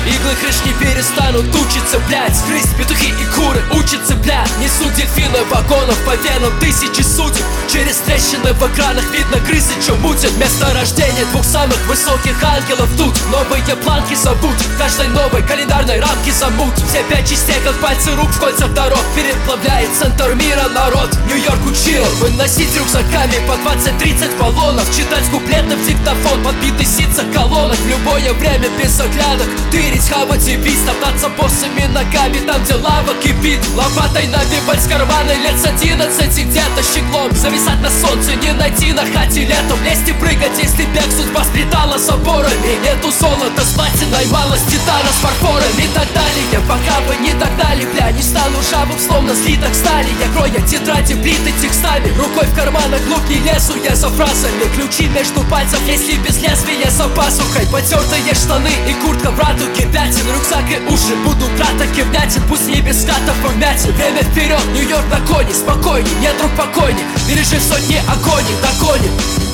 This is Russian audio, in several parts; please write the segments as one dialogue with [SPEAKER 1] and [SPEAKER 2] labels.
[SPEAKER 1] Иглы крыш не перестанут учиться, блядь. Грызть петухи и куры учатся, блядь. Несут дельфины вагонов по венам тысячи судеб. Через трещины в экранах видно крысы, чё мутят. Место рождения двух самых высоких ангелов тут. Новые планки забудь, в каждой новой календарной рамке замут. Все 5 частей, как пальцы рук в кольцах дорог. Переплавляет центр мира народ. Нью-Йорк учил выносить рюкзаками по 20-30 баллонов. Читать куплеты в диктофон, подбитый ситца колонок. В любое время без оглядок тырить, хавать и бить. Топтаться босыми ногами там, где лава кипит. Лопатой набивать с карманы лет с 11 где-то щеглом. Зависать на солнце, не найти на хате летом. Лезть и прыгать, если бег судьба сплетала заборами. Нету золота с платиной, мало с титана с фарфорами и так далее. Пока вы не догнали, бля, не стану ржавым, словно слиток стали. Я кроя тетради, плиты текстами. Рукой в карманах глубь не лезу я за фразами. Ключи между пальцев, если без лезвия за пазухой. Потертые штаны и куртка в радуге пятен. Рюкзак и уши будут ратаки внятен. Пусть не без скатов и вмятин. Время вперед, Нью-Йорк на коне, спокойней, нет, друг покойник. Пережив сотни огоней, догонит.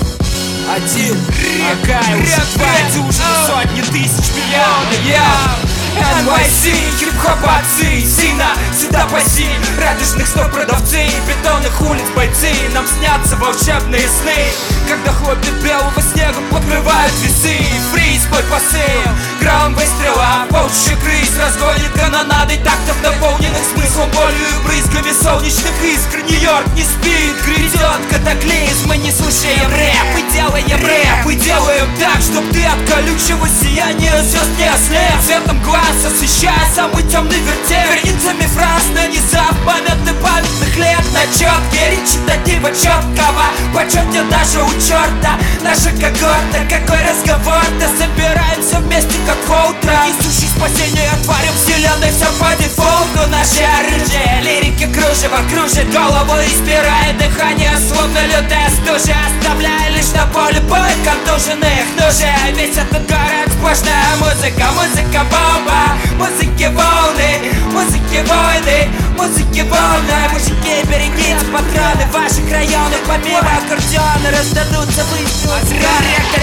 [SPEAKER 1] Один
[SPEAKER 2] Какая уже сотни тысяч миллионов. NYC, хип-хоп отцы, сына сюда паси. Радужных стоп продавцы, бетонных улиц бойцы. Нам снятся волшебные сны, когда хлопья белого снега покрывают весы. Фриз, бой посыл, гром выстрела, полчища крыс разгонит канонадой тактов, наполненных смыслом, болью и брызгами солнечных искр. Нью-Йорк не спит, грядет катаклизм. Мы не слушаем рэп, мы делаем рэп. Мы делаем так, чтоб ты от колючего сияния звезд не ослеп. Цветом глаз освещая самый темный вертеп. Границами фраз нанизав моменты памятных лет на четкие речитатива четкого почетнее даже у черта. Наша когорта, какой разговор-то. Собираемся вместе как фоутра, несущий спасение тварям вселенной. Все по дефолту, наше оружие. Лирики кружево кружит голову и спирает дыхание, словно лютая стужа, оставляя лишь на поле боя контуженных ножей. Весь этот город сплошная музыка, музыка бомба. Музыки волны, музыки войны, музыки волны. Мужики, берегите патроны, в ваших районах помимо аккордеона раздадутся выстрелы.